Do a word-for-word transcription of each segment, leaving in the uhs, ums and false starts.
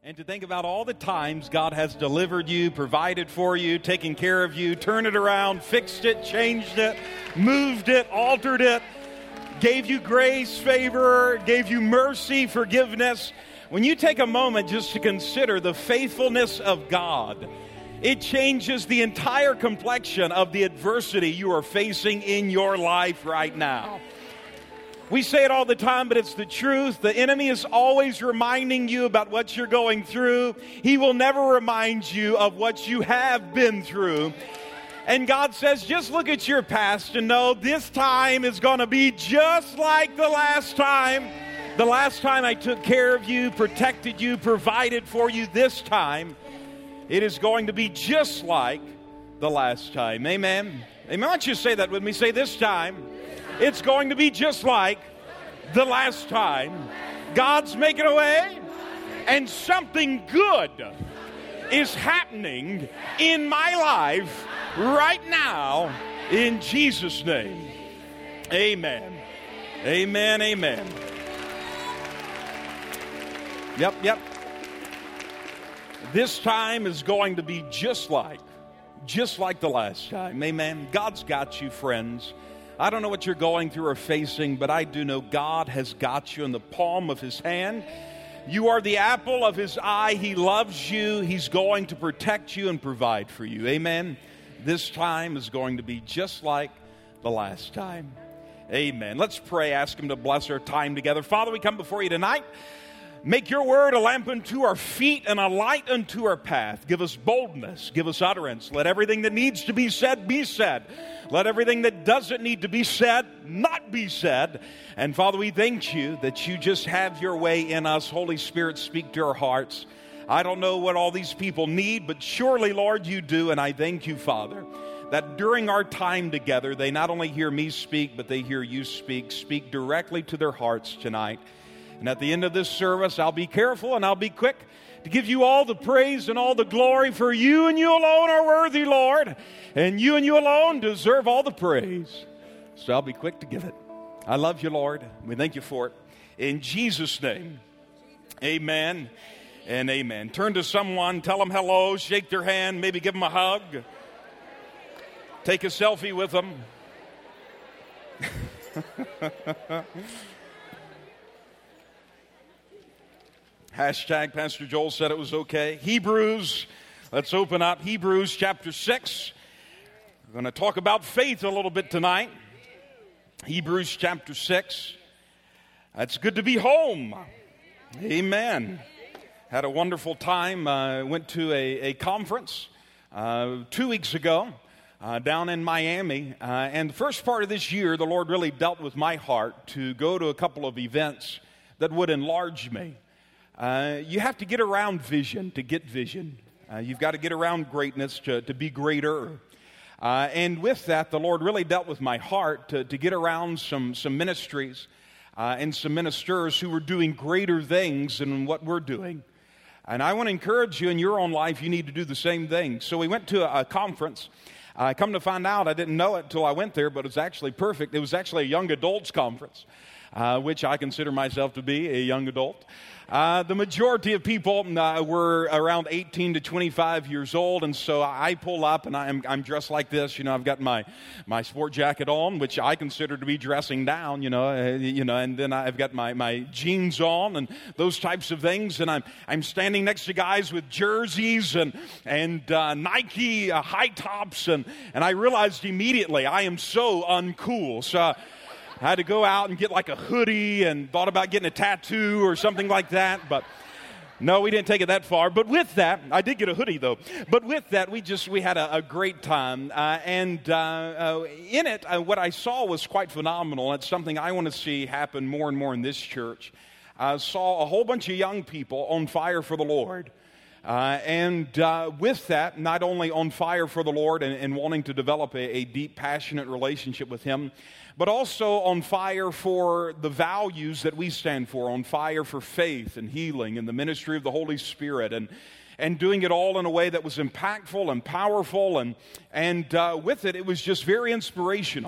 And to think about all the times God has delivered you, provided for you, taken care of you, turned it around, fixed it, changed it, moved it, altered it, gave you grace, favor, gave you mercy, forgiveness. When you take a moment just to consider the faithfulness of God, it changes the entire complexion of the adversity you are facing in your life right now. We say it all the time, but it's the truth. The enemy is always reminding you about what you're going through. He will never remind you of what you have been through. And God says, just look at your past and know this time is going to be just like the last time. The last time I took care of you, protected you, provided for you, this time it is going to be just like the last time. Amen. Amen. Why don't you say that with me? Say, this time it's going to be just like the last time. God's making a way, and something good is happening in my life right now in Jesus' name. Amen. Amen. Amen. Yep, yep. This time is going to be just like, just like the last time. Amen. God's got you, friends. I don't know what you're going through or facing, but I do know God has got you in the palm of His hand. You are the apple of His eye. He loves you. He's going to protect you and provide for you. Amen. This time is going to be just like the last time. Amen. Let's pray. Ask Him to bless our time together. Father, we come before you tonight. Make your word a lamp unto our feet and a light unto our path. Give us boldness. Give us utterance. Let everything that needs to be said be said. Let everything that doesn't need to be said not be said. And Father, we thank you that you just have your way in us. Holy Spirit, speak to our hearts. I don't know what all these people need, but surely, Lord, you do. And I thank you, Father, that during our time together, they not only hear me speak, but they hear you speak. Speak directly to their hearts tonight. And at the end of this service, I'll be careful and I'll be quick to give you all the praise and all the glory, for you and you alone are worthy, Lord. And you and you alone deserve all the praise. So I'll be quick to give it. I love you, Lord. We thank you for it. In Jesus' name, amen and amen. Turn to someone, tell them hello, shake their hand, maybe give them a hug. Take a selfie with them. Hashtag Pastor Joel said it was okay. Hebrews, let's open up Hebrews chapter six. We're going to talk about faith a little bit tonight. Hebrews chapter six. It's good to be home. Amen. Had a wonderful time. I uh, went to a, a conference uh, two weeks ago uh, down in Miami. Uh, and the first part of this year, the Lord really dealt with my heart to go to a couple of events that would enlarge me. Uh, you have to get around vision to get vision. Uh, you've got to get around greatness to, to be greater. Uh, and with that, the Lord really dealt with my heart to, to get around some, some ministries uh, and some ministers who were doing greater things than what we're doing. And I want to encourage you in your own life, you need to do the same thing. So we went to a, a conference. I uh, come to find out, I didn't know it until I went there, but it was actually perfect. It was actually a young adults conference, uh, which I consider myself to be a young adult. Uh, the majority of people uh, were around eighteen to twenty-five years old, and so I pull up, and I'm, I'm dressed like this. You know, I've got my, my sport jacket on, which I consider to be dressing down. You know, uh, you know, and then I've got my, my jeans on and those types of things, and I'm I'm standing next to guys with jerseys and and uh, Nike uh, high tops, and and I realized immediately I am so uncool. So I had to go out and get like a hoodie and thought about getting a tattoo or something like that. But no, we didn't take it that far. But with that, I did get a hoodie though. But with that, we just, we had a, a great time. Uh, and uh, uh, in it, uh, what I saw was quite phenomenal. It's something I want to see happen more and more in this church. I saw a whole bunch of young people on fire for the Lord. Uh, and uh, with that, not only on fire for the Lord and, and wanting to develop a, a deep, passionate relationship with Him, but also on fire for the values that we stand for, on fire for faith and healing and the ministry of the Holy Spirit, and and doing it all in a way that was impactful and powerful, and and uh, with it, it was just very inspirational.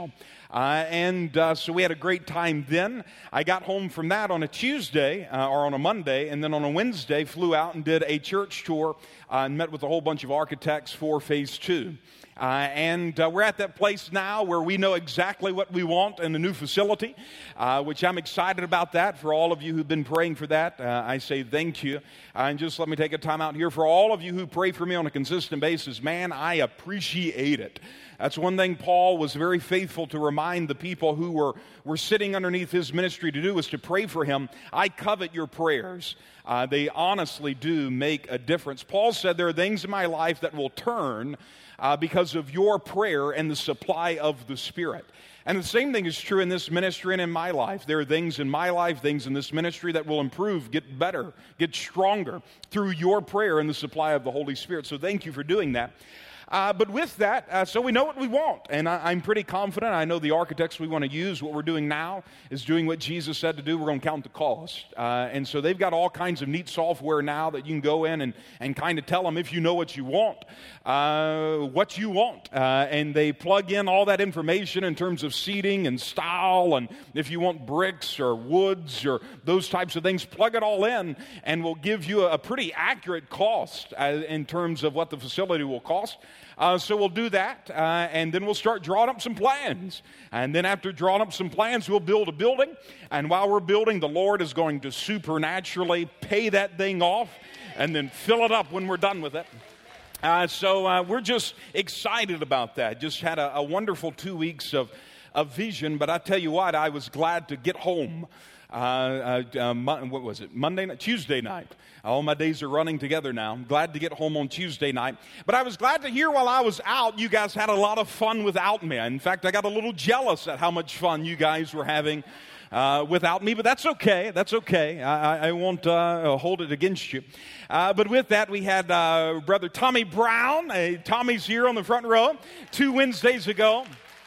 Uh, and uh, so we had a great time then. I got home from that on a Tuesday uh, or on a Monday, and then on a Wednesday flew out and did a church tour uh, and met with a whole bunch of architects for phase two. Uh, and uh, we're at that place now where we know exactly what we want in the new facility, uh, which I'm excited about that. For all of you who've been praying for that, uh, I say thank you. Uh, and just let me take a time out here. For all of you who pray for me on a consistent basis, man, I appreciate it. That's one thing Paul was very faithful to remind the people who were, were sitting underneath his ministry to do, was to pray for him. I covet your prayers. Uh, they honestly do make a difference. Paul said there are things in my life that will turn Uh, because of your prayer and the supply of the Spirit. And the same thing is true in this ministry and in my life. There are things in my life, things in this ministry that will improve, get better, get stronger through your prayer and the supply of the Holy Spirit. So thank you for doing that. Uh, but with that, uh, so we know what we want, and I, I'm pretty confident. I know the architects we want to use, what we're doing now, is doing what Jesus said to do. We're going to count the cost. Uh, and so they've got all kinds of neat software now that you can go in and, and kind of tell them, if you know what you want, uh, what you want. Uh, and they plug in all that information in terms of seating and style, and if you want bricks or woods or those types of things, plug it all in, and we'll give you a, a pretty accurate cost uh, in terms of what the facility will cost. Uh, so we'll do that, uh, and then we'll start drawing up some plans. And then after drawing up some plans, we'll build a building. And while we're building, the Lord is going to supernaturally pay that thing off and then fill it up when we're done with it. Uh, so uh, we're just excited about that. Just had a, a wonderful two weeks of, of vision. But I tell you what, I was glad to get home. Uh, uh, uh, what was it? Monday night? Tuesday night. All my days are running together now. I'm glad to get home on Tuesday night. But I was glad to hear while I was out, you guys had a lot of fun without me. In fact, I got a little jealous at how much fun you guys were having uh, without me. But that's okay. That's okay. I, I won't uh, hold it against you. Uh, but with that, we had uh, Brother Tommy Brown. Uh, Tommy's here on the front row. Two Wednesdays ago,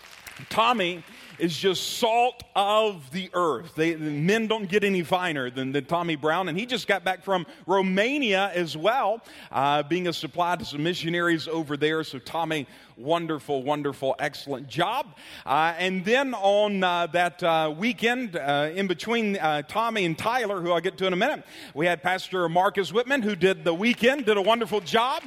Tommy is just salt of the earth. They, the men don't get any finer than, than Tommy Brown. And he just got back from Romania as well, uh, being a supply to some missionaries over there. So Tommy, wonderful, wonderful, excellent job. Uh, and then on uh, that uh, weekend, uh, in between uh, Tommy and Tyler, who I'll get to in a minute, we had Pastor Marcus Whitman, who did the weekend, did a wonderful job.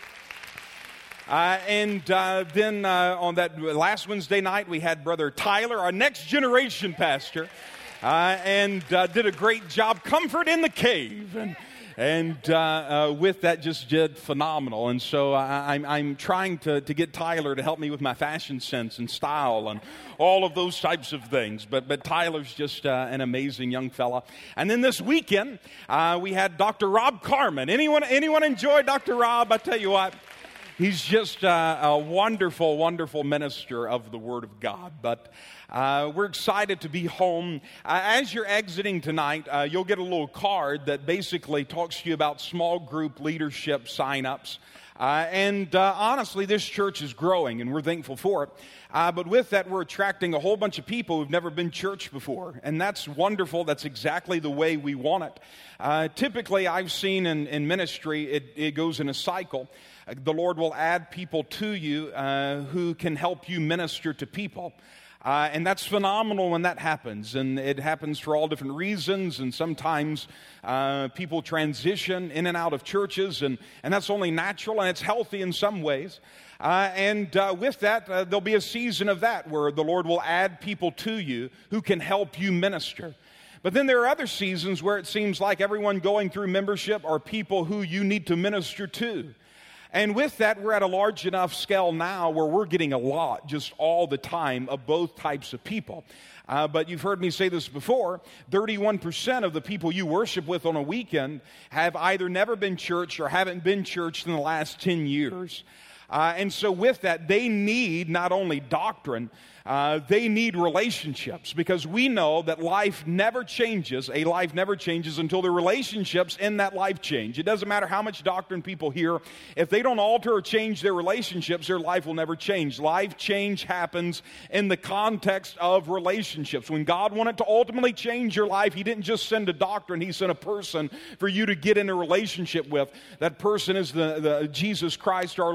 Uh, and uh, then uh, on that last Wednesday night, we had Brother Tyler, our next generation pastor, uh, and uh, did a great job. Comfort in the cave. And, and uh, uh, with that, just did phenomenal. And so I, I'm, I'm trying to, to get Tyler to help me with my fashion sense and style and all of those types of things. But, but Tyler's just uh, an amazing young fella. And then this weekend, uh, we had Doctor Rob Carmen. Anyone, anyone enjoy Doctor Rob? I tell you what. He's just uh, a wonderful, wonderful minister of the Word of God. But uh, we're excited to be home. Uh, as you're exiting tonight, uh, you'll get a little card that basically talks to you about small group leadership sign-ups. Uh, and uh, honestly, this church is growing, and we're thankful for it. Uh, but with that, we're attracting a whole bunch of people who've never been church before. And that's wonderful. That's exactly the way we want it. Uh, typically, I've seen in, in ministry, it, it goes in a cycle. The Lord will add people to you uh, who can help you minister to people. Uh, and that's phenomenal when that happens. And it happens for all different reasons. And sometimes uh, people transition in and out of churches. And, and that's only natural, and it's healthy in some ways. Uh, and uh, with that, uh, there'll be a season of that where the Lord will add people to you who can help you minister. But then there are other seasons where it seems like everyone going through membership are people who you need to minister to. And with that, we're at a large enough scale now where we're getting a lot just all the time of both types of people. Uh, but you've heard me say this before, thirty-one percent of the people you worship with on a weekend have either never been church or haven't been church in the last ten years. Uh, and so with that, they need not only doctrine, uh, they need relationships, because we know that life never changes, a life never changes until the relationships in that life change. It doesn't matter how much doctrine people hear. If they don't alter or change their relationships, their life will never change. Life change happens in the context of relationships. When God wanted to ultimately change your life, He didn't just send a doctrine, He sent a person for you to get in a relationship with. That person is the, the Jesus Christ, our Lord and Savior.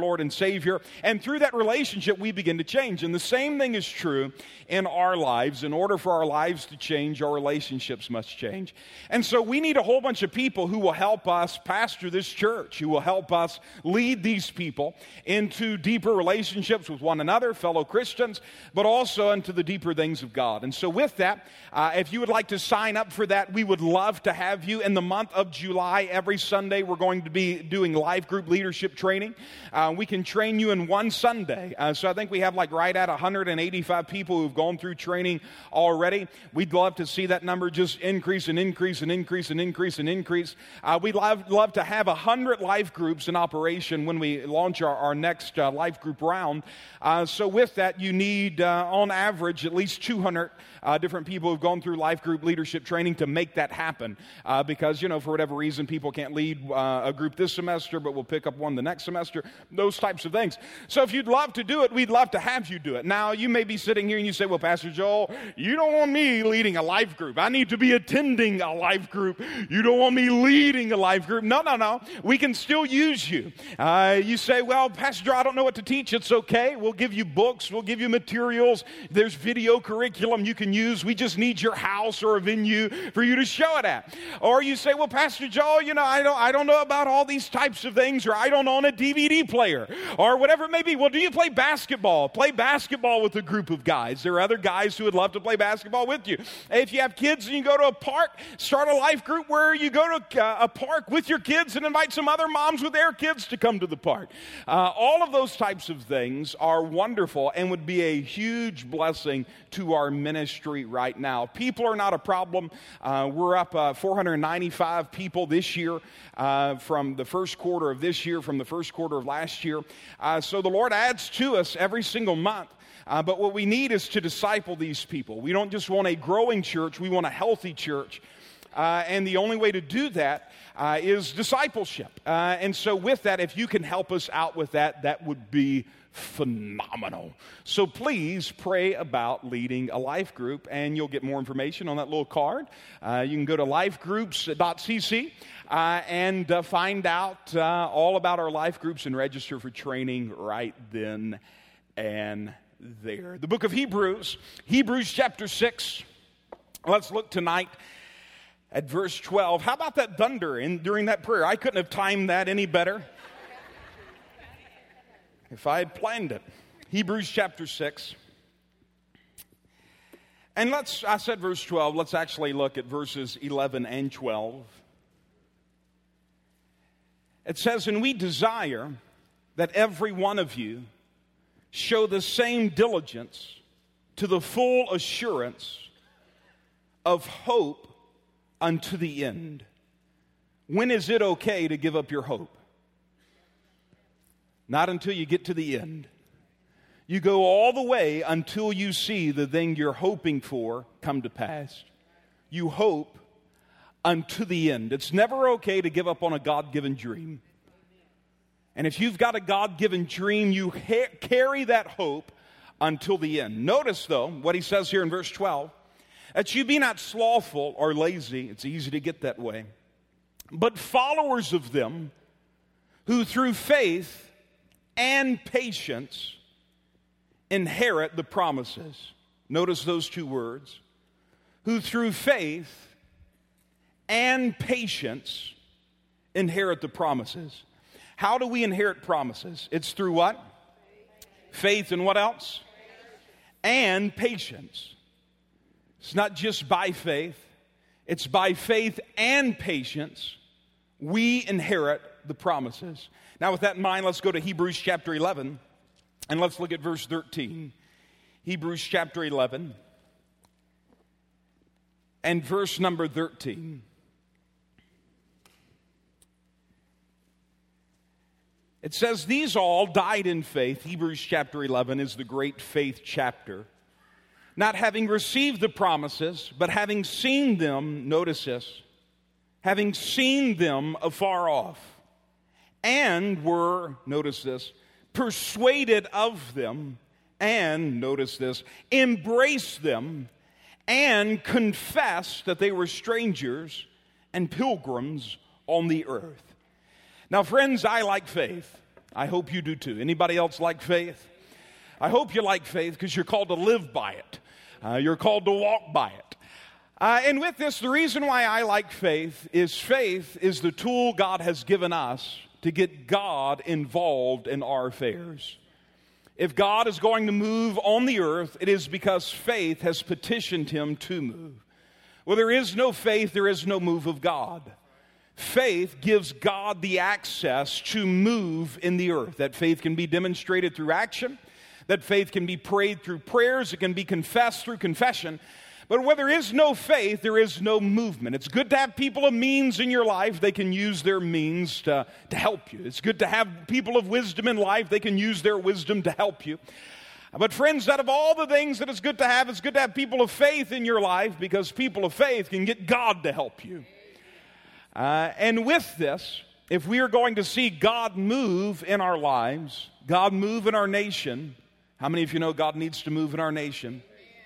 Savior. And through that relationship, we begin to change. And the same thing is true in our lives. In order for our lives to change, our relationships must change. And so we need a whole bunch of people who will help us pastor this church, who will help us lead these people into deeper relationships with one another, fellow Christians, but also into the deeper things of God. And so with that, uh, if you would like to sign up for that, we would love to have you. In the month of July, every Sunday, we're going to be doing life group leadership training. Uh, we can train you in one Sunday. Uh, so I think we have like right at one hundred eighty-five people who've gone through training already. We'd love to see that number just increase and increase and increase and increase and increase. Uh, we'd love, love to have one hundred life groups in operation when we launch our, our next uh, life group round. Uh, so with that, you need, uh, on average, at least two hundred uh, different people who've gone through life group leadership training to make that happen. Uh, because, you know, for whatever reason, people can't lead uh, a group this semester, but we'll pick up one the next semester, those types of things. So if you'd love to do it, we'd love to have you do it. Now, you may be sitting here and you say, well, Pastor Joel, you don't want me leading a life group. I need to be attending a life group. You don't want me leading a life group. No, no, no. We can still use you. Uh, you say, well, Pastor Joel, I don't know what to teach. It's okay. We'll give you books. We'll give you materials. There's video curriculum you can use. We just need your house or a venue for you to show it at. Or you say, well, Pastor Joel, you know, I don't, I don't know about all these types of things, or I don't own a D V D player, or whatever it may be. Well, do you play basketball? Play basketball with a group of guys. There are other guys who would love to play basketball with you. If you have kids and you go to a park, start a life group where you go to uh, a park with your kids and invite some other moms with their kids to come to the park. Uh, all of those types of things are wonderful and would be a huge blessing to our ministry right now. People are not a problem. Uh, we're up uh, four hundred ninety-five people this year uh, from the first quarter of this year, from the first quarter of last year. Uh, so the Lord adds to us every single month. Uh, but what we need is to disciple these people. We don't just want a growing church, we want a healthy church. Uh, and the only way to do that uh, is discipleship. Uh, and so with that, if you can help us out with that, that would be phenomenal. So please pray about leading a life group, and you'll get more information on that little card. Uh, you can go to life groups dot c c uh, and uh, find out uh, all about our life groups and register for training right then and there. The book of Hebrews, Hebrews chapter six. Let's look tonight at verse twelve. How about that thunder in, during that prayer? I couldn't have timed that any better if I had planned it. Hebrews chapter six. And let's, I said verse twelve, let's actually look at verses eleven and twelve. It says, and we desire that every one of you show the same diligence to the full assurance of hope unto the end. When is it okay to give up your hope? Not until you get to the end. You go all the way until you see the thing you're hoping for come to pass. You hope unto the end. It's never okay to give up on a God-given dream. And if you've got a God-given dream, you ha- carry that hope until the end. Notice, though, what he says here in verse twelve, that you be not slothful or lazy. It's easy to get that way. But followers of them who through faith and patience inherit the promises. Notice those two words. Who through faith and patience inherit the promises. How do we inherit promises? It's through what? Faith and what else? And patience. It's not just by faith. It's by faith and patience we inherit the promises. Now with that in mind, let's go to Hebrews chapter eleven and let's look at verse thirteen. Hebrews chapter eleven and verse number thirteen. It says, these all died in faith. Hebrews chapter eleven is the great faith chapter. Not having received the promises, but having seen them, notice this, having seen them afar off, and were, notice this, persuaded of them, and, notice this, embraced them, and confessed that they were strangers and pilgrims on the earth. Now, friends, I like faith. I hope you do too. Anybody else like faith? I hope you like faith because you're called to live by it. Uh, you're called to walk by it. Uh, and with this, the reason why I like faith is faith is the tool God has given us to get God involved in our affairs. If God is going to move on the earth, it is because faith has petitioned him to move. Well, there is no faith, there is no move of God. Faith gives God the access to move in the earth. That faith can be demonstrated through action. That faith can be prayed through prayers. It can be confessed through confession. But where there is no faith, there is no movement. It's good to have people of means in your life. They can use their means to, to help you. It's good to have people of wisdom in life. They can use their wisdom to help you. But friends, out of all the things that it's good to have, it's good to have people of faith in your life because people of faith can get God to help you. Uh, and with this, if we are going to see God move in our lives, God move in our nation, how many of you know God needs to move in our nation?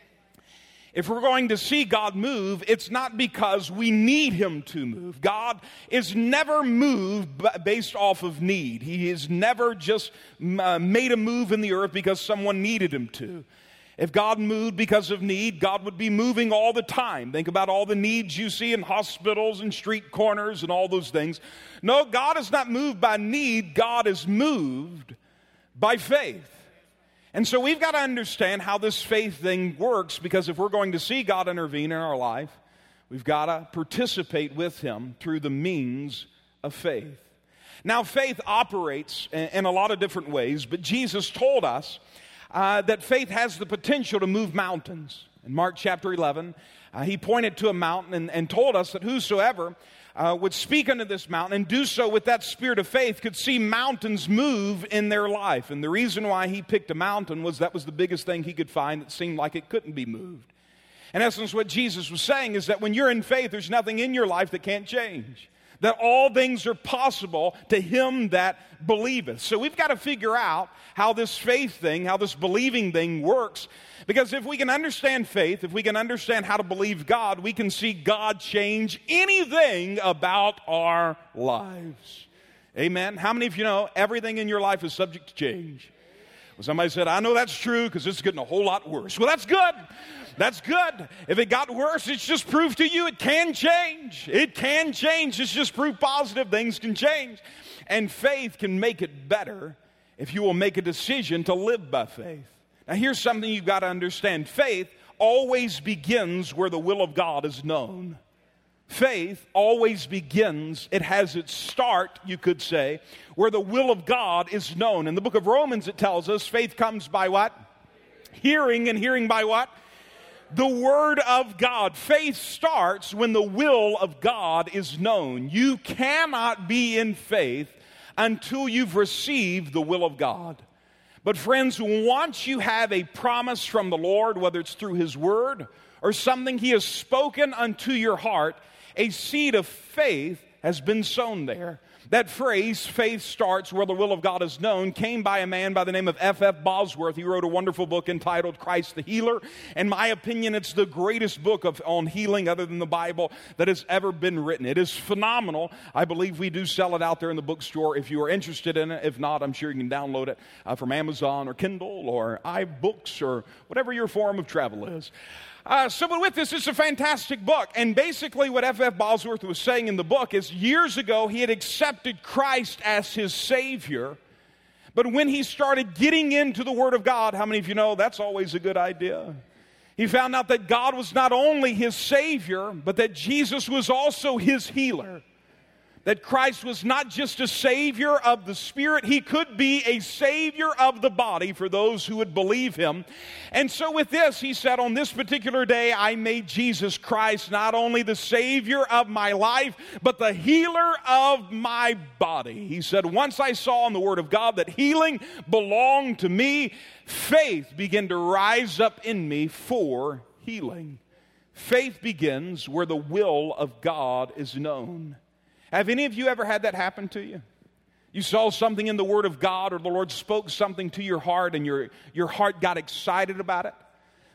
If we're going to see God move, it's not because we need him to move. God is never moved based off of need. He has never just uh, made a move in the earth because someone needed him to. If God moved because of need, God would be moving all the time. Think about all the needs you see in hospitals and street corners and all those things. No, God is not moved by need. God is moved by faith. And so we've got to understand how this faith thing works, because if we're going to see God intervene in our life, we've got to participate with him through the means of faith. Now, faith operates in, in a lot of different ways, but Jesus told us uh, that faith has the potential to move mountains. In Mark chapter eleven, uh, he pointed to a mountain and, and told us that whosoever Uh, would speak unto this mountain and do so with that spirit of faith could see mountains move in their life. And the reason why he picked a mountain was that was the biggest thing he could find that seemed like it couldn't be moved. In essence, what Jesus was saying is that when you're in faith, there's nothing in your life that can't change. That all things are possible to him that believeth. So we've got to figure out how this faith thing, how this believing thing works. Because if we can understand faith, if we can understand how to believe God, we can see God change anything about our lives. Amen? How many of you know everything in your life is subject to change? Well, somebody said, I know that's true because it's getting a whole lot worse. Well, that's good. That's good. If it got worse, it's just proof to you it can change. It can change. It's just proof positive things can change. And faith can make it better if you will make a decision to live by faith. Now, here's something you've got to understand. Faith always begins where the will of God is known. Faith always begins, it has its start, you could say, where the will of God is known. In the book of Romans, it tells us faith comes by what? Hearing, and hearing by what? The Word of God. Faith starts when the will of God is known. You cannot be in faith until you've received the will of God. But friends, once you have a promise from the Lord, whether it's through his word or something he has spoken unto your heart, a seed of faith has been sown there. That phrase, faith starts where the will of God is known, came by a man by the name of F F Bosworth. He wrote a wonderful book entitled Christ the Healer. In my opinion, it's the greatest book of, on healing other than the Bible that has ever been written. It is phenomenal. I believe we do sell it out there in the bookstore if you are interested in it. If not, I'm sure you can download it uh, from Amazon or Kindle or iBooks or whatever your form of travel is. Uh, so but with this, it's a fantastic book. And basically what F F Bosworth was saying in the book is years ago he had accepted Christ as his Savior. But when he started getting into the Word of God, how many of you know that's always a good idea? He found out that God was not only his Savior, but that Jesus was also his healer. That Christ was not just a Savior of the Spirit, he could be a Savior of the body for those who would believe him. And so with this, he said, on this particular day, I made Jesus Christ not only the Savior of my life, but the healer of my body. He said, once I saw in the Word of God that healing belonged to me, faith began to rise up in me for healing. Faith begins where the will of God is known. Have any of you ever had that happen to you? You saw something in the Word of God, or the Lord spoke something to your heart and your, your heart got excited about it?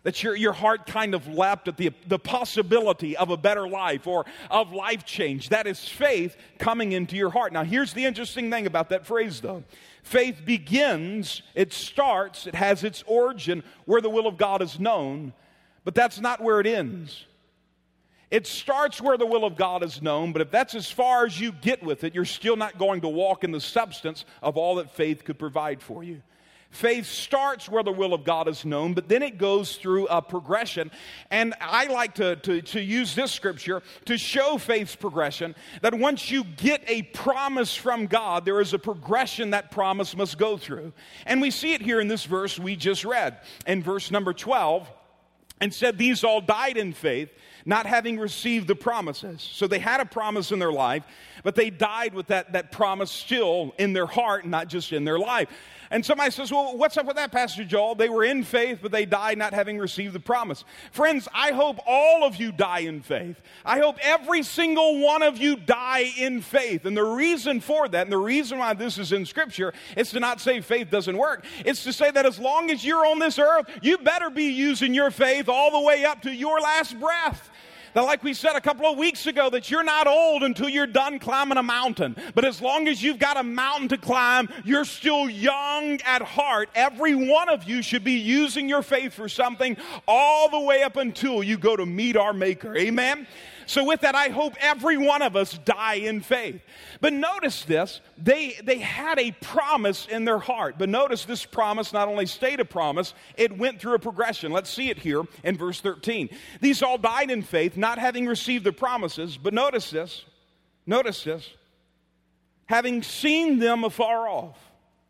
that your, your heart kind of leapt at the, the possibility of a better life or of life change. That is faith coming into your heart. Now, here's the interesting thing about that phrase, though. Faith begins, it starts, it has its origin where the will of God is known, but that's not where it ends. It starts where the will of God is known, but if that's as far as you get with it, you're still not going to walk in the substance of all that faith could provide for you. Faith starts where the will of God is known, but then it goes through a progression. And I like to, to, to use this scripture to show faith's progression, that once you get a promise from God, there is a progression that promise must go through. And we see it here in this verse we just read. In verse number twelve, and said, these all died in faith, not having received the promises. So they had a promise in their life, but they died with that, that promise still in their heart, not just in their life. And somebody says, well, what's up with that, Pastor Joel? They were in faith, but they died not having received the promise. Friends, I hope all of you die in faith. I hope every single one of you die in faith. And the reason for that, and the reason why this is in Scripture, is to not say faith doesn't work. It's to say that as long as you're on this earth, you better be using your faith all the way up to your last breath. Now, like we said a couple of weeks ago, that you're not old until you're done climbing a mountain. But as long as you've got a mountain to climb, you're still young at heart. Every one of you should be using your faith for something all the way up until you go to meet our Maker. Amen? So with that, I hope every one of us die in faith. But notice this, they, they had a promise in their heart. But notice this promise not only stayed a promise, it went through a progression. Let's see it here in verse thirteen. These all died in faith, not having received the promises. But notice this, notice this, having seen them afar off.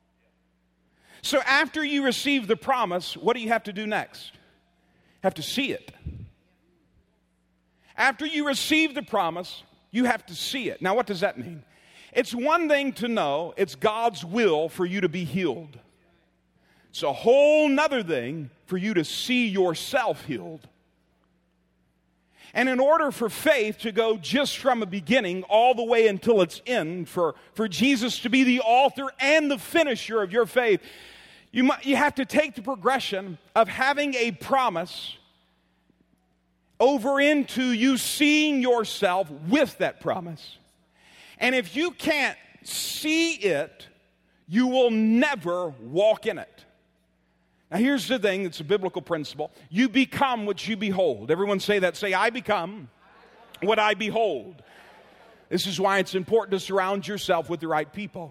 So after you receive the promise, what do you have to do next? You have to see it. After you receive the promise, you have to see it. Now, what does that mean? It's one thing to know it's God's will for you to be healed. It's a whole nother thing for you to see yourself healed. And in order for faith to go just from a beginning all the way until its end, for, for Jesus to be the author and the finisher of your faith, you, mu- you have to take the progression of having a promise over into you seeing yourself with that promise. And if you can't see it, you will never walk in it. Now here's the thing, it's a biblical principle. You become what you behold. Everyone say that. Say, I become what I behold. This is why it's important to surround yourself with the right people.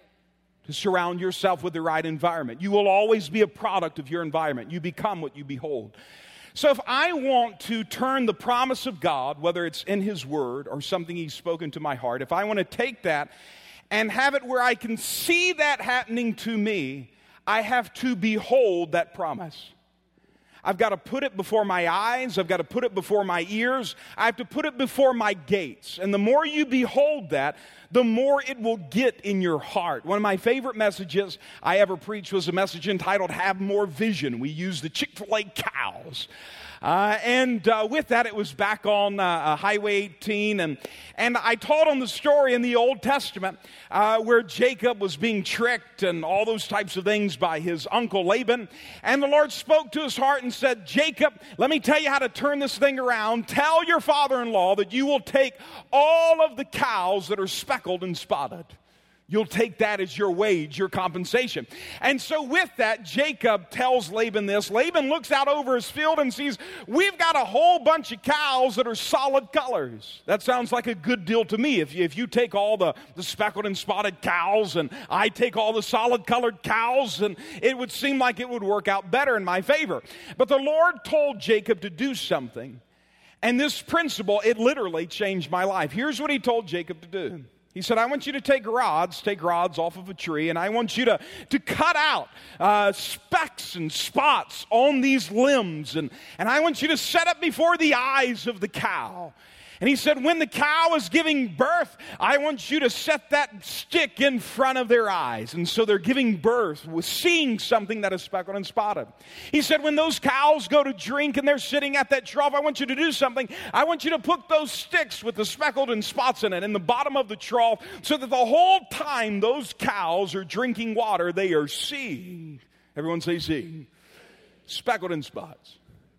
To surround yourself with the right environment. You will always be a product of your environment. You become what you behold. So if I want to turn the promise of God, whether it's in His Word or something He's spoken to my heart, if I want to take that and have it where I can see that happening to me, I have to behold that promise. I've got to put it before my eyes. I've got to put it before my ears. I have to put it before my gates. And the more you behold that, the more it will get in your heart. One of my favorite messages I ever preached was a message entitled, Have More Vision. We used the Chick-fil-A cows. Uh, and uh, with that, it was back on uh, Highway eighteen. And, and I taught on the story in the Old Testament uh, where Jacob was being tricked and all those types of things by his uncle Laban. And the Lord spoke to his heart and said, Jacob, let me tell you how to turn this thing around. Tell your father-in-law that you will take all of the cows that are speckled and spotted. You'll take that as your wage, your compensation. And so with that, Jacob tells Laban this. Laban looks out over his field and sees, we've got a whole bunch of cows that are solid colors. That sounds like a good deal to me. If you, if you take all the, the speckled and spotted cows and I take all the solid colored cows, and it would seem like it would work out better in my favor. But the Lord told Jacob to do something. And this principle, it literally changed my life. Here's what He told Jacob to do. He said, I want you to take rods, take rods off of a tree, and I want you to, to cut out uh, specks and spots on these limbs, and, and I want you to set up before the eyes of the cow. And he said, when the cow is giving birth, I want you to set that stick in front of their eyes. And so they're giving birth with seeing something that is speckled and spotted. He said, when those cows go to drink and they're sitting at that trough, I want you to do something. I want you to put those sticks with the speckled and spots in it in the bottom of the trough, so that the whole time those cows are drinking water, they are seeing. Everyone say seeing. Speckled and spots.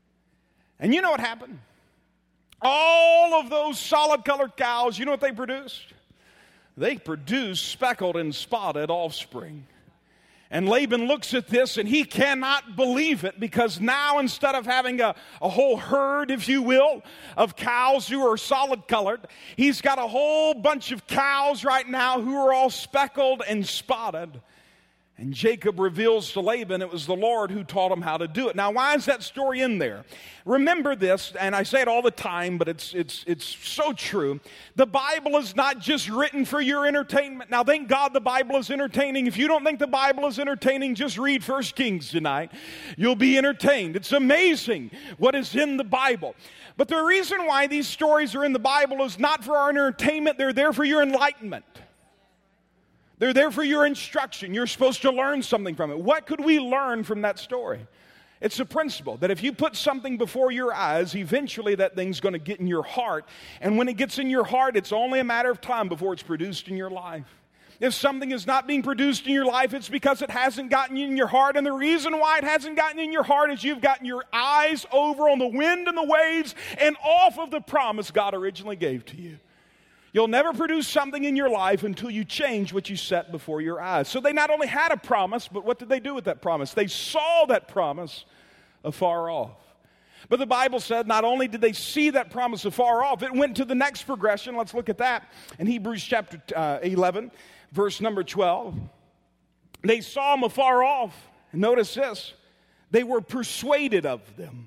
And you know what happened? All of those solid-colored cows, you know what they produced? They produced speckled and spotted offspring. And Laban looks at this and he cannot believe it, because now instead of having a, a whole herd, if you will, of cows who are solid-colored, he's got a whole bunch of cows right now who are all speckled and spotted. And Jacob reveals to Laban it was the Lord who taught him how to do it. Now, why is that story in there? Remember this, and I say it all the time, but it's it's it's so true. The Bible is not just written for your entertainment. Now, thank God the Bible is entertaining. If you don't think the Bible is entertaining, just read First Kings tonight. You'll be entertained. It's amazing what is in the Bible. But the reason why these stories are in the Bible is not for our entertainment. They're there for your enlightenment. They're there for your instruction. You're supposed to learn something from it. What could we learn from that story? It's a principle that if you put something before your eyes, eventually that thing's going to get in your heart. And when it gets in your heart, it's only a matter of time before it's produced in your life. If something is not being produced in your life, it's because it hasn't gotten in your heart. And the reason why it hasn't gotten in your heart is you've gotten your eyes over on the wind and the waves and off of the promise God originally gave to you. You'll never produce something in your life until you change what you set before your eyes. So they not only had a promise, but what did they do with that promise? They saw that promise afar off. But the Bible said not only did they see that promise afar off, it went to the next progression. Let's look at that in Hebrews chapter uh, eleven, verse number twelve. They saw them afar off. And notice this. They were persuaded of them.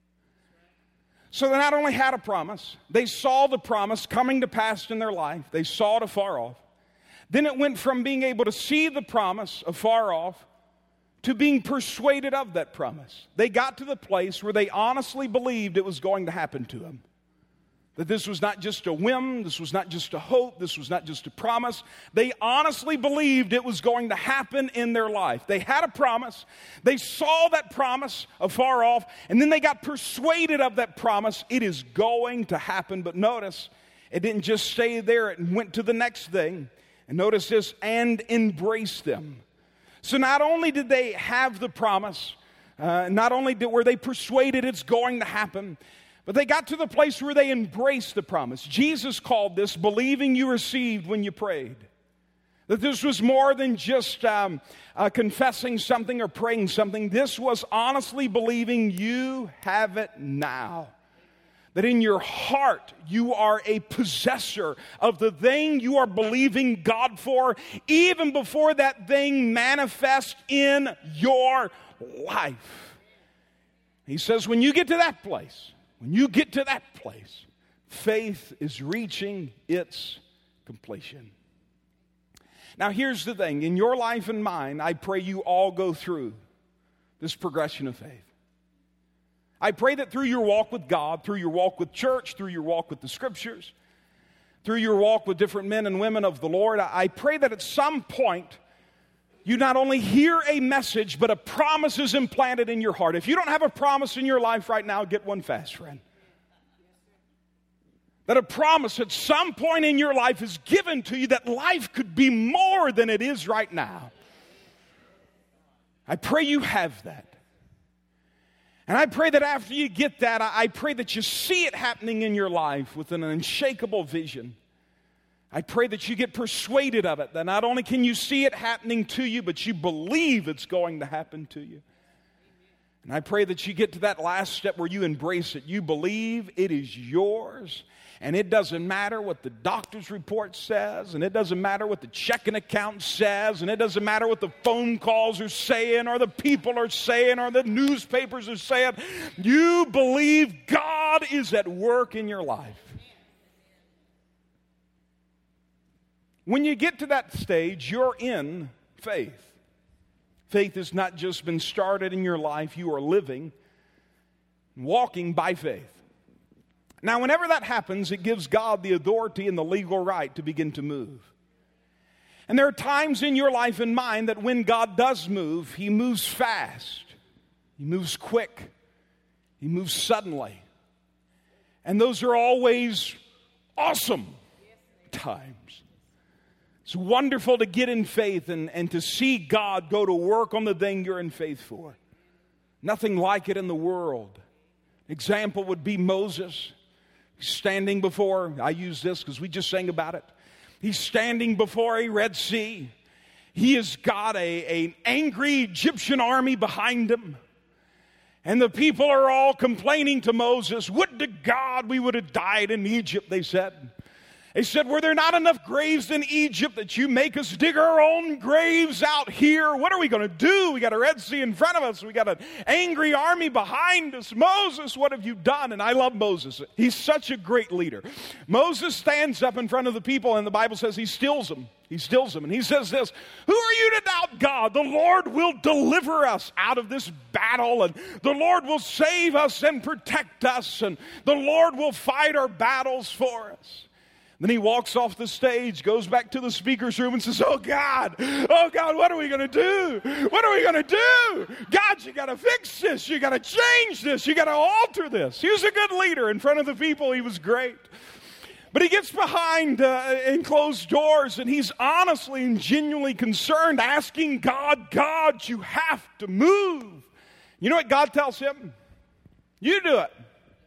So they not only had a promise, they saw the promise coming to pass in their life. They saw it afar off. Then it went from being able to see the promise afar off to being persuaded of that promise. They got to the place where they honestly believed it was going to happen to them. That this was not just a whim, this was not just a hope, this was not just a promise. They honestly believed it was going to happen in their life. They had a promise, they saw that promise afar off, and then they got persuaded of that promise. It is going to happen. But notice, it didn't just stay there, it went to the next thing. And notice this, and embrace them. So not only did they have the promise, uh, not only did, were they persuaded it's going to happen, but they got to the place where they embraced the promise. Jesus called this believing you received when you prayed. That this was more than just um, uh, confessing something or praying something. This was honestly believing you have it now. That in your heart you are a possessor of the thing you are believing God for, even before that thing manifests in your life. He says when you get to that place, When you get to that place, faith is reaching its completion. Now, here's the thing. In your life and mine, I pray you all go through this progression of faith. I pray that through your walk with God, through your walk with church, through your walk with the Scriptures, through your walk with different men and women of the Lord, I pray that at some point you not only hear a message, but a promise is implanted in your heart. If you don't have a promise in your life right now, get one fast, friend. That a promise at some point in your life is given to you that life could be more than it is right now. I pray you have that. And I pray that after you get that, I pray that you see it happening in your life with an unshakable vision. I pray that you get persuaded of it, that not only can you see it happening to you, but you believe it's going to happen to you. And I pray that you get to that last step where you embrace it. You believe it is yours, and it doesn't matter what the doctor's report says, and it doesn't matter what the checking account says, and it doesn't matter what the phone calls are saying, or the people are saying, or the newspapers are saying. You believe God is at work in your life. When you get to that stage, you're in faith. Faith has not just been started in your life, you are living, walking by faith. Now, whenever that happens, it gives God the authority and the legal right to begin to move. And there are times in your life and mine that when God does move, He moves fast. He moves quick. He moves suddenly. And those are always awesome times. It's wonderful to get in faith and, and to see God go to work on the thing you're in faith for. Nothing like it in the world. example would be Moses. He's standing before, I use this because we just sang about it. He's standing before a Red Sea. He has got a, an angry Egyptian army behind him. And the people are all complaining to Moses, "Would to God we would have died in Egypt," they said. They said, "Were there not enough graves in Egypt that you make us dig our own graves out here? What are we going to do? We got a Red Sea in front of us. We got an angry army behind us. Moses, what have you done?" And I love Moses. He's such a great leader. Moses stands up in front of the people, and the Bible says he stills them. He stills them, and he says this, "Who are you to doubt God? The Lord will deliver us out of this battle, and the Lord will save us and protect us, and the Lord will fight our battles for us." Then he walks off the stage, goes back to the speaker's room and says, "Oh God, oh God, what are we going to do? What are we going to do? God, you got to fix this. You got to change this. You got to alter this." He was a good leader. In front of the people, he was great. But he gets behind uh, in closed doors, and he's honestly and genuinely concerned, asking God, "God, you have to move." You know what God tells him? "You do it."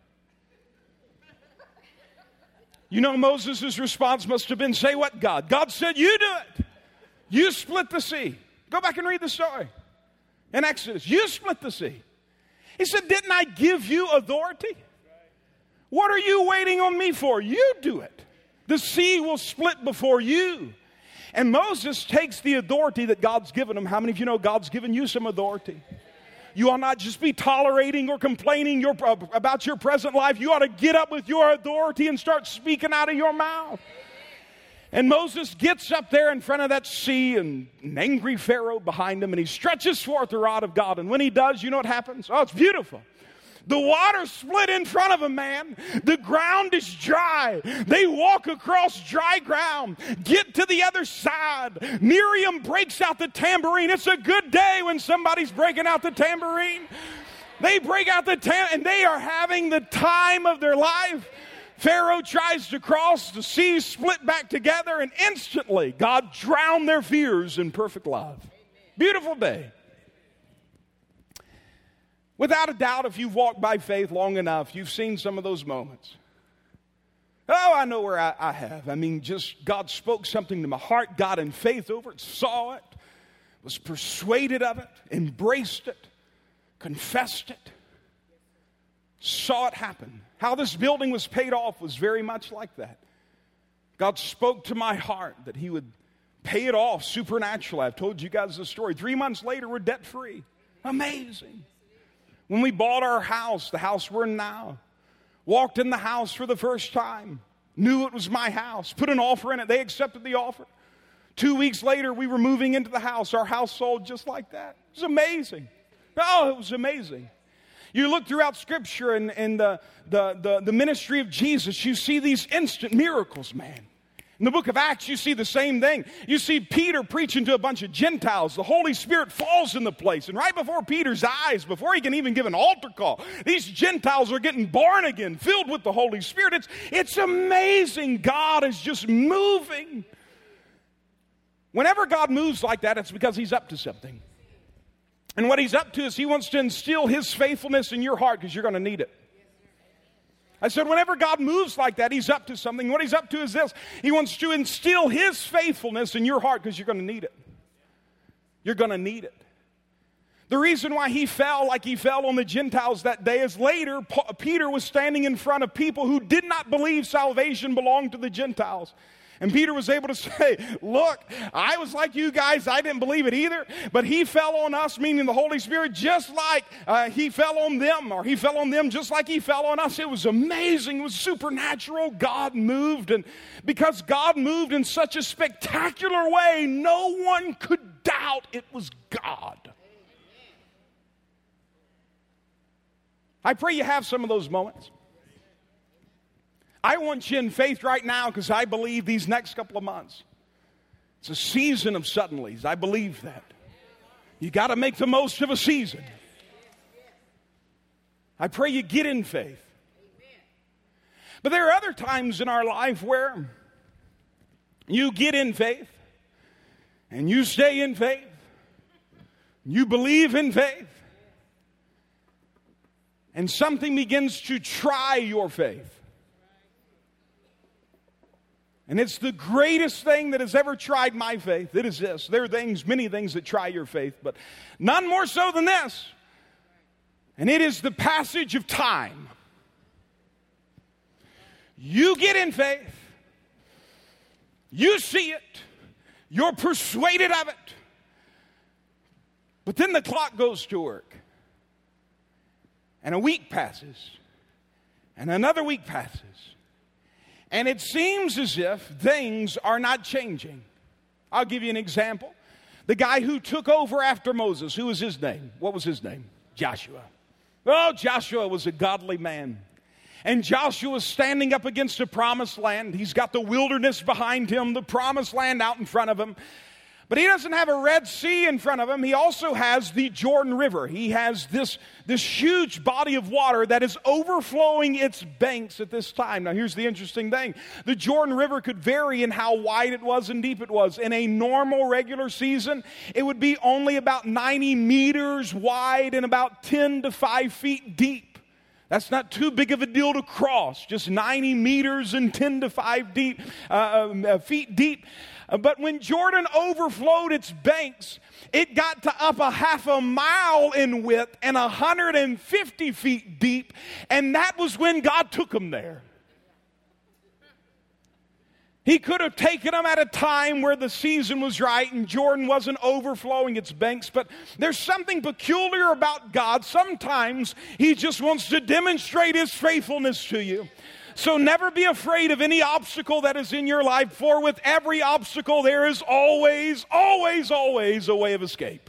You know, Moses' response must have been, "Say what, God?" God said, "You do it. You split the sea." Go back and read the story in Exodus. You split the sea. He said, "Didn't I give you authority? What are you waiting on me for? You do it. The sea will split before you." And Moses takes the authority that God's given him. How many of you know God's given you some authority? You ought not just be tolerating or complaining your, uh, about your present life. You ought to get up with your authority and start speaking out of your mouth. And Moses gets up there in front of that sea, and an angry Pharaoh behind him, and he stretches forth the rod of God. And when he does, you know what happens? Oh, it's beautiful. The water split in front of them, man. The ground is dry. They walk across dry ground, get to the other side. Miriam breaks out the tambourine. It's a good day when somebody's breaking out the tambourine. They break out the tambourine, and they are having the time of their life. Pharaoh tries to cross, the sea split back together, and instantly God drowned their fears in perfect love. Beautiful day. Without a doubt, if you've walked by faith long enough, you've seen some of those moments. Oh, I know where I, I have. I mean, just God spoke something to my heart, got in faith over it, saw it, was persuaded of it, embraced it, confessed it, saw it happen. How this building was paid off was very much like that. God spoke to my heart that He would pay it off supernaturally. I've told you guys the story. Three months later, we're debt-free. Amazing. When we bought our house, the house we're in now, walked in the house for the first time, knew it was my house, put an offer in it. They accepted the offer. Two weeks later, we were moving into the house. Our house sold just like that. It was amazing. Oh, it was amazing. You look throughout Scripture and, and the, the, the, the ministry of Jesus, you see these instant miracles, man. In the book of Acts, you see the same thing. You see Peter preaching to a bunch of Gentiles. The Holy Spirit falls in the place. And right before Peter's eyes, before he can even give an altar call, these Gentiles are getting born again, filled with the Holy Spirit. It's, it's amazing. God is just moving. Whenever God moves like that, it's because He's up to something. And what He's up to is He wants to instill His faithfulness in your heart because you're going to need it. I said, whenever God moves like that, He's up to something. What He's up to is this. He wants to instill His faithfulness in your heart because you're going to need it. You're going to need it. The reason why he fell like he fell on the Gentiles that day is later, Peter was standing in front of people who did not believe salvation belonged to the Gentiles. And Peter was able to say, look, I was like you guys. I didn't believe it either. But He fell on us, meaning the Holy Spirit, just like uh, He fell on them, or He fell on them just like He fell on us. It was amazing. It was supernatural. God moved. And because God moved in such a spectacular way, no one could doubt it was God. I pray you have some of those moments. I want you in faith right now because I believe these next couple of months, it's a season of suddenlies. I believe that. You got to make the most of a season. I pray you get in faith. But there are other times in our life where you get in faith and you stay in faith. You believe in faith. and something begins to try your faith. And it's the greatest thing that has ever tried my faith. It is this. There are things, many things that try your faith, but none more so than this. And it is the passage of time. You get in faith. You see it. You're persuaded of it. But then the clock goes to work. And a week passes. And another week passes. And it seems as if things are not changing. I'll give you an example. The guy who took over after Moses, who was his name? What was his name? Joshua. Oh, Joshua was a godly man. And Joshua is standing up against the promised land. He's got the wilderness behind him, the promised land out in front of him. But he doesn't have a Red Sea in front of him. He also has the Jordan River. He has this, this huge body of water that is overflowing its banks at this time. Now, here's the interesting thing. The Jordan River could vary in how wide it was and deep it was. In a normal, regular season, it would be only about ninety meters wide and about ten to five feet deep. That's not too big of a deal to cross, just ninety meters and ten to five deep, uh, uh, feet deep. But when Jordan overflowed its banks, it got to up a half a mile in width and one hundred fifty feet deep, and that was when God took them there. He could have taken them at a time where the season was right and Jordan wasn't overflowing its banks, but there's something peculiar about God. Sometimes He just wants to demonstrate His faithfulness to you. So never be afraid of any obstacle that is in your life, for with every obstacle there is always, always, always a way of escape.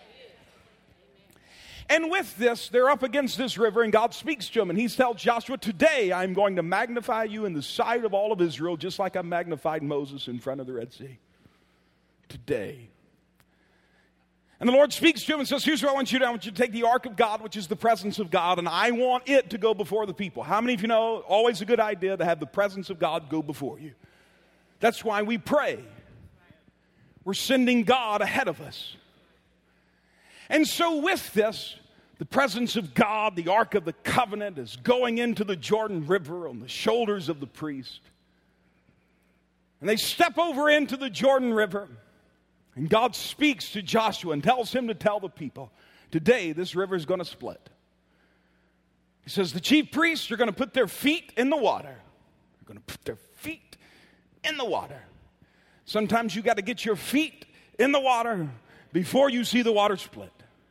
And with this, they're up against this river, and God speaks to him, and He tells Joshua, today I'm going to magnify you in the sight of all of Israel, just like I magnified Moses in front of the Red Sea. Today. And the Lord speaks to him and says, here's what I want you to do. I want you to take the ark of God, which is the presence of God, and I want it to go before the people. How many of you know, always a good idea to have the presence of God go before you? That's why we pray. We're sending God ahead of us. And so with this, the presence of God, the Ark of the Covenant, is going into the Jordan River on the shoulders of the priest. And they step over into the Jordan River. And God speaks to Joshua and tells him to tell the people, today this river is going to split. He says the chief priests are going to put their feet in the water. They're going to put their feet in the water. Sometimes you got to get your feet in the water before you see the water split.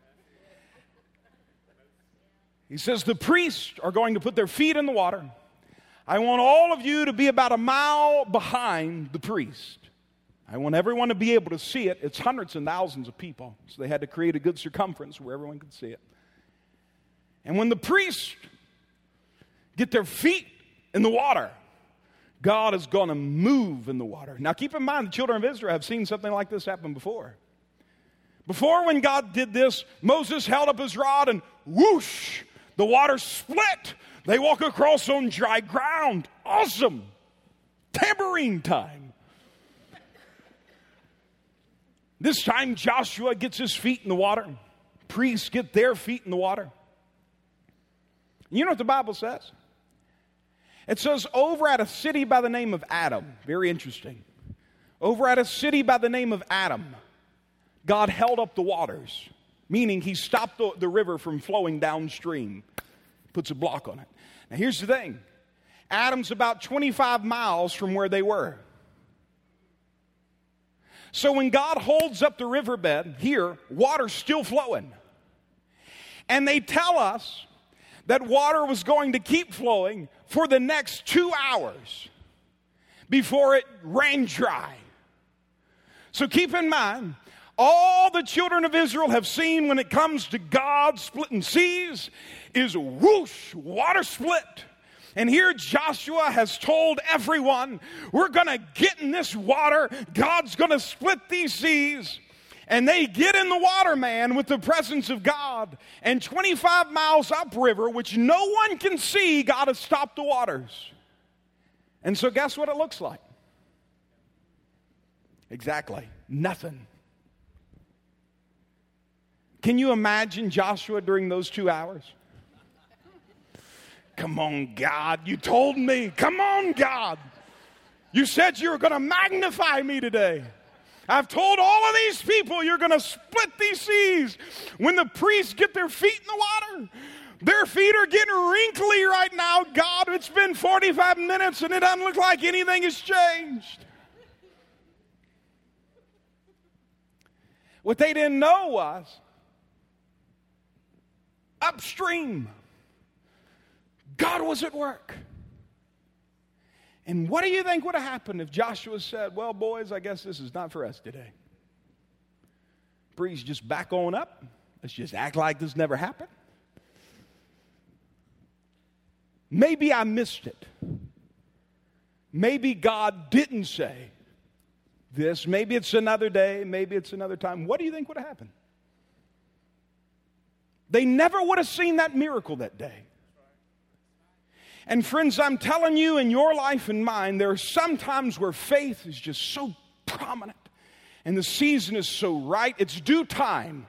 He says the priests are going to put their feet in the water. I want all of you to be about a mile behind the priest. I want everyone to be able to see it. It's hundreds and thousands of people, so they had to create a good circumference where everyone could see it. And when the priests get their feet in the water, God is going to move in the water. Now keep in mind, the children of Israel have seen something like this happen before. Before, when God did this, Moses held up his rod and whoosh, the water split. They walk across on dry ground. Awesome. Tambourine time. This time Joshua gets his feet in the water. Priests get their feet in the water. You know what the Bible says? It says over at a city by the name of Adam. Very interesting. Over at a city by the name of Adam, God held up the waters, meaning He stopped the, the river from flowing downstream. Puts a block on it. Now here's the thing. Adam's about twenty-five miles from where they were. So when God holds up the riverbed here, water's still flowing. And they tell us that water was going to keep flowing for the next two hours before it ran dry. So keep in mind, all the children of Israel have seen when it comes to God splitting seas is whoosh, water split. And here Joshua has told everyone, we're going to get in this water. God's going to split these seas. And they get in the water, man, with the presence of God. And twenty-five miles upriver, which no one can see, God has stopped the waters. And so guess what it looks like? Exactly. Nothing. Can you imagine Joshua during those two hours? Come on, God. You told me. Come on, God. You said you were going to magnify me today. I've told all of these people you're going to split these seas. When the priests get their feet in the water, their feet are getting wrinkly right now. God, it's been forty-five minutes and it doesn't look like anything has changed. What they didn't know was upstream, God was at work. And what do you think would have happened if Joshua said, well, boys, I guess this is not for us today. Breeze, just back on up. Let's just act like this never happened. Maybe I missed it. Maybe God didn't say this. Maybe it's another day. Maybe it's another time. What do you think would have happened? They never would have seen that miracle that day. And friends, I'm telling you, in your life and mine, there are some times where faith is just so prominent and the season is so right. It's due time.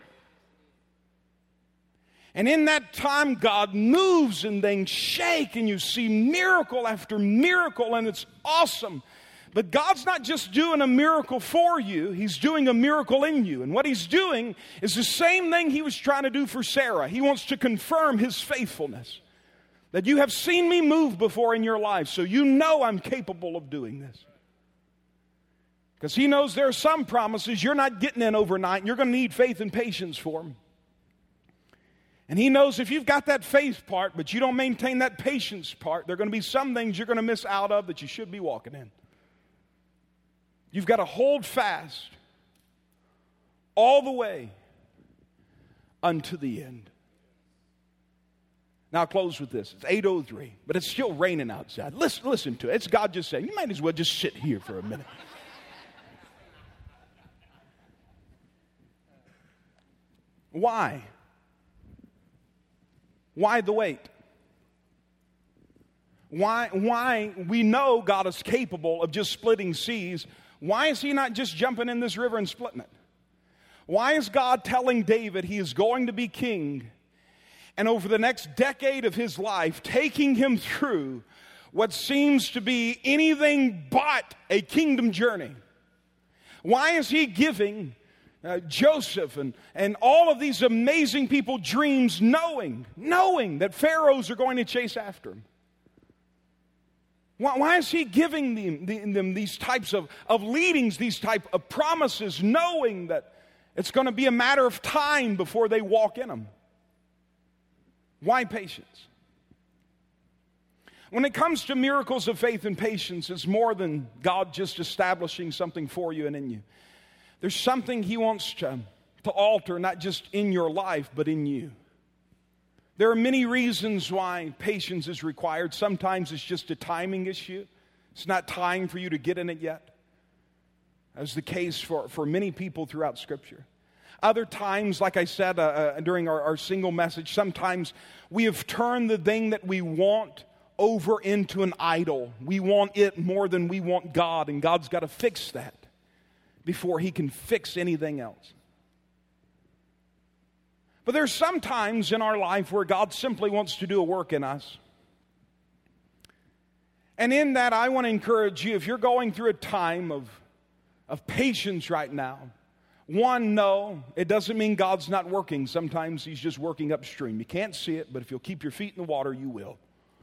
And in that time, God moves and things shake and you see miracle after miracle, and it's awesome. But God's not just doing a miracle for you, He's doing a miracle in you. And what He's doing is the same thing He was trying to do for Sarah. He wants to confirm His faithfulness. That you have seen me move before in your life, so you know I'm capable of doing this. Because He knows there are some promises you're not getting in overnight, and you're going to need faith and patience for them. And He knows if you've got that faith part, but you don't maintain that patience part, there are going to be some things you're going to miss out of that you should be walking in. You've got to hold fast all the way unto the end. Now I'll close with this. It's eight oh three, but it's still raining outside. Listen, listen to it. It's God just saying, you might as well just sit here for a minute. Why? Why the wait? Why, why we know God is capable of just splitting seas. Why is He not just jumping in this river and splitting it? Why is God telling David He is going to be king, and over the next decade of his life, taking him through what seems to be anything but a kingdom journey? Why is He giving uh, Joseph and, and all of these amazing people dreams, knowing, knowing that pharaohs are going to chase after him? Why, why is He giving them, the, them these types of, of leadings, these type of promises, knowing that it's going to be a matter of time before they walk in them? Why patience? When it comes to miracles of faith and patience, it's more than God just establishing something for you and in you. There's something He wants to, to alter, not just in your life, but in you. There are many reasons why patience is required. Sometimes it's just a timing issue. It's not time for you to get in it yet. That's the case for, for many people throughout Scripture. Other times, like I said uh, uh, during our, our single message, sometimes we have turned the thing that we want over into an idol. We want it more than we want God, and God's got to fix that before He can fix anything else. But there's some times in our life where God simply wants to do a work in us. And in that, I want to encourage you, if you're going through a time of, of patience right now, one, no, it doesn't mean God's not working. Sometimes He's just working upstream. You can't see it, but if you'll keep your feet in the water, you will.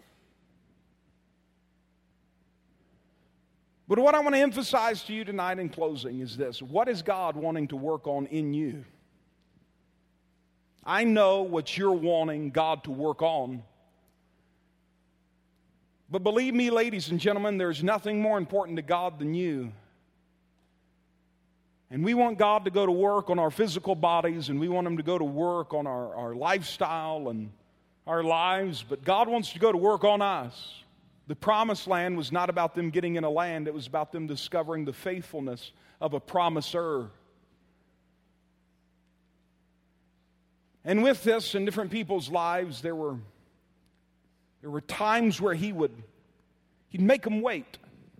But what I want to emphasize to you tonight in closing is this. What is God wanting to work on in you? I know what you're wanting God to work on. But believe me, ladies and gentlemen, there's nothing more important to God than you. And we want God to go to work on our physical bodies, and we want Him to go to work on our, our lifestyle and our lives, but God wants to go to work on us. The promised land was not about them getting in a land, it was about them discovering the faithfulness of a promiser. And with this, in different people's lives, there were, there were times where he would he'd make them wait.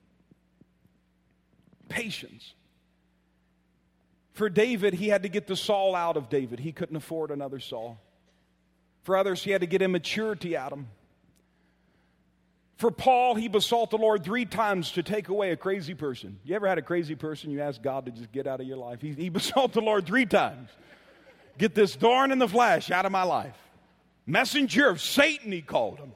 Patience. For David, he had to get the Saul out of David. He couldn't afford another Saul. For others, he had to get immaturity out of them. For Paul, he besought the Lord three times to take away a crazy person. You ever had a crazy person you ask God to just get out of your life? He, he besought the Lord three times. Get this thorn in the flesh out of my life. Messenger of Satan, he called him.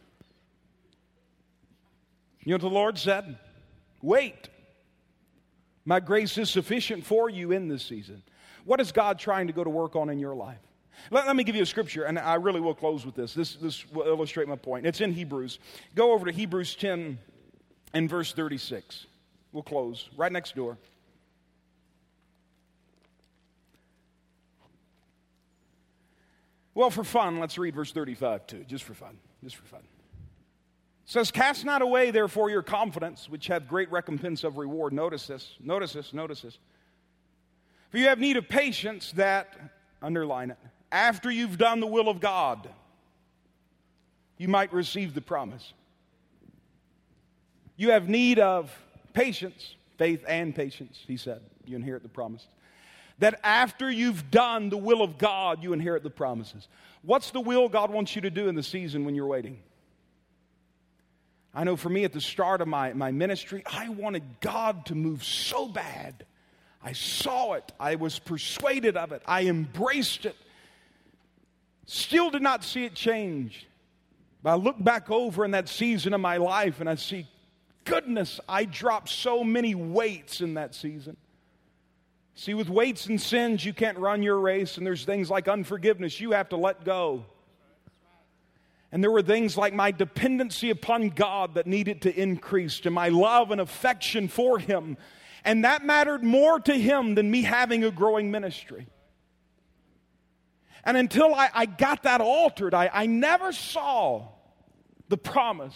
You know what the Lord said? Wait. My grace is sufficient for you in this season. What is God trying to go to work on in your life? Let, let me give you a scripture, and I really will close with this. This, this will illustrate my point. It's in Hebrews. Go over to Hebrews ten and verse thirty-six. We'll close. Right next door. Well, for fun, let's read verse thirty-five too, just for fun. Just for fun. It says, cast not away, therefore, your confidence, which hath great recompense of reward. Notice this, notice this, notice this. For you have need of patience that, underline it, after you've done the will of God, you might receive the promise. You have need of patience, faith and patience, he said. You inherit the promises. That after you've done the will of God, you inherit the promises. What's the will God wants you to do in the season when you're waiting? I know for me at the start of my, my ministry, I wanted God to move so bad. I saw it. I was persuaded of it. I embraced it. Still did not see it change. But I look back over in that season of my life and I see, goodness, I dropped so many weights in that season. See, with weights and sins, you can't run your race, and there's things like unforgiveness you have to let go. And there were things like my dependency upon God that needed to increase, and my love and affection for Him. And that mattered more to Him than me having a growing ministry. And until I, I got that altered, I, I never saw the promise.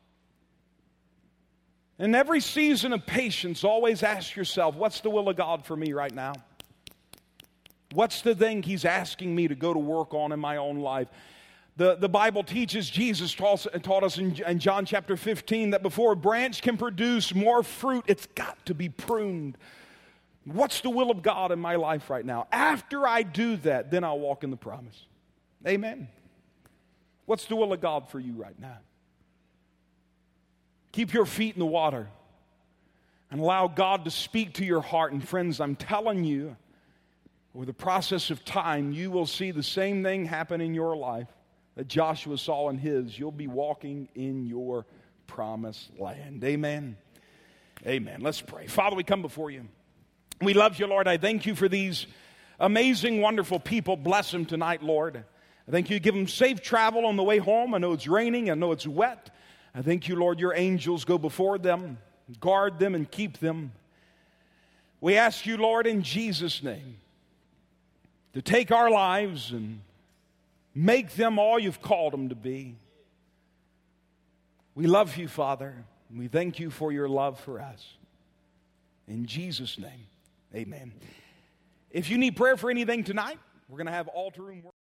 In every season of patience, always ask yourself, what's the will of God for me right now? What's the thing He's asking me to go to work on in my own life? The, the Bible teaches, Jesus taught, taught us in, in John chapter fifteen, that before a branch can produce more fruit, it's got to be pruned. What's the will of God in my life right now? After I do that, then I'll walk in the promise. Amen. What's the will of God for you right now? Keep your feet in the water and allow God to speak to your heart. And friends, I'm telling you, over the process of time, you will see the same thing happen in your life that Joshua saw in his. You'll be walking in your promised land. Amen. Amen. Let's pray. Father, we come before you. We love you, Lord. I thank you for these amazing, wonderful people. Bless them tonight, Lord. I thank you. Give them safe travel on the way home. I know it's raining. I know it's wet. I thank you, Lord, your angels go before them, guard them and keep them. We ask you, Lord, in Jesus' name, to take our lives and make them all you've called them to be. We love you, Father, and we thank you for your love for us. In Jesus' name, amen. If you need prayer for anything tonight, we're going to have altar room work.